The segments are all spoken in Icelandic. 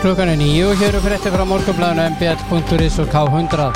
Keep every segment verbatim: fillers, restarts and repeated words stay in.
Klukkan er níu og hér eru fréttir frá Morgunblaðinu m b l punktur is og K hundrað.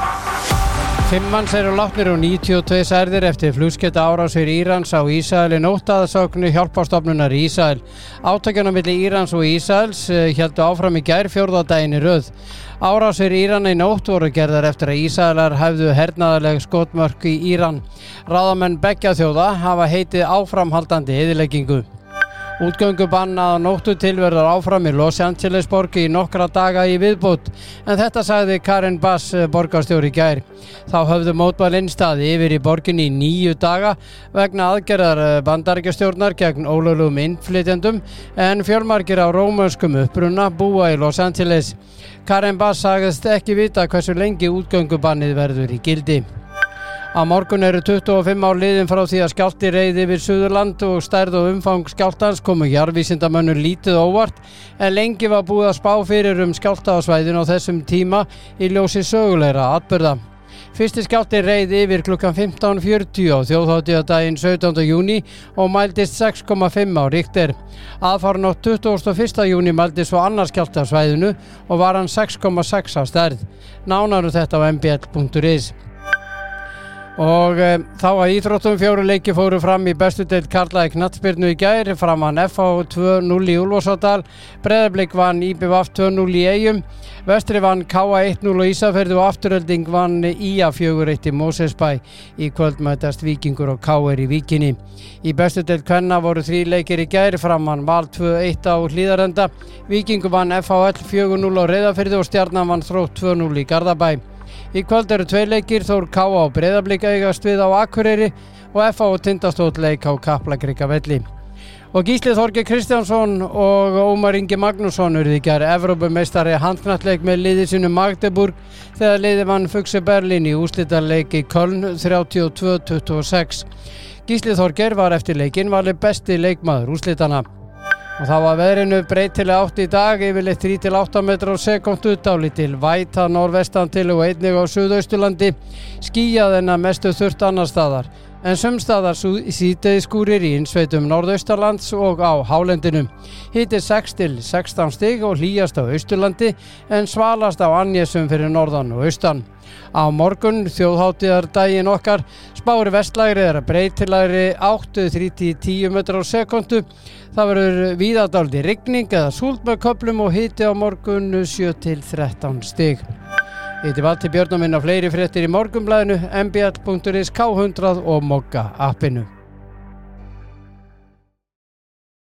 Fimm manns eru látnir og níutíu og tveir særðir eftir flugskeyta árás fyrir Írans á Ísrael í nótt að sögn hjálparstofnunar Ísrael. Átökin á milli Írans og Ísraels héldu áfram í gær fjórða daginn í röð. Árás fyrir Íran í nótt voru gerðar eftir að Ísraelar hefðu hernaðarleg skotmörk í Íran. Ráðamenn beggja þjóða hafa heitið áframhaldandi eyðileggingu. Útgöngubann að nóttu til verður áfram í Los Angeles borg í nokkra daga í viðbót, en þetta sagði Karen Bass borgarstjóri í gær. Þá höfðu mótmælin staðið yfir í borginni í níu daga vegna aðgerðar Bandaríkjastjórnar gegn ólöglegum innflytjendum, en fjölmargir á rómönskum uppruna búa í Los Angeles. Karen Bass sagðist ekki vita hversu lengi útgöngubannið verður í gildi. Á morgun eru tuttugu og fimm ár liðin frá því að skjálfti reið yfir Suðurland og stærð og umfang skjálftans komu jarðvísindamönnum lítið óvart, en lengi var búið að spá fyrir um skjálfta á svæðinu á þessum tíma í ljósi sögulegra atburða. Fyrsti skjálfti reið yfir klukkan fimmtán fjörutíu á þjóðhátíðardaginn sautjánda júní og mældist sex komma fimm á Richter. Aðfaranótt tuttugasta og fyrsta júní mældist svo annar skjálfti á svæðinu og var hann sex komma sex á stærð. Nánar um þetta á m b l punktur is. Og e, þá að íþróttum fjóru leiki fóru fram í bestu deild karla í knattspyrnu í gær. Framan F H tvö núll í Úlfarsárdal, Breiðablik vann í b v tvö núll í Eyjum, Vestri vann K A eitt núll og Ísafirði og Afturelding vann Í A fjögur eitt í Mosfellsbæ. Í kvöld mætast Víkingur og K R í Víkinni. Í bestu deild kvenna voru þrír leikir í gær. Framan Val tvö eitt á Hlíðarenda, Víkingur vann F H L fjögur núll á Reyðarfirði og Stjarnan vann Þrótt tvö núll í Garðabæ. Í kvöld eru tveir leikir, Þór K A og Breiðablik eigast við á Akureyri og F H og Tindastóll leik á Kaplakrikavelli. Og Gísli Þorgeir Kristjánsson og Ómar Ingi Magnússon urðu í gær Evrópumeistari handknattleik með liði sínu Magdeburg þegar liðið vann Füchse Berlin í úrslitaleik í Köln þrjátíu og tvö til tuttugu og sex. Gísli Þorgeir var eftir leikinn valinn besti leikmaður úrslitana. Og þá var veðrinu breytileg átt í dag, yfirleitt þrír til átta metrar á sekúndu, dálítil væta norðvestan til og einnig á Suðausturlandi, skýjað en að mestu þurrt annars staðar, en sums staðar síðdegisskúrir í innsveitum norðausturlands og á hálendinu. Hiti sex til sextán stig og hlýjast á Austurlandi, en svalast á Annesjum fyrir norðan og austan. Á morgun, þjóðhátíðardaginn okkar, spáir vestlægri eða breytilegri átt þrír til tíu metrar á sekúndu. Það verður víða dálítil rigning eða súld með köflum og hiti á morgun sjö til þrettán stig. Ég heiti Valtý Björn og minna fleiri fréttir í Morgunblaðinu, m b l punktur is, K hundrað og Mogga appinu.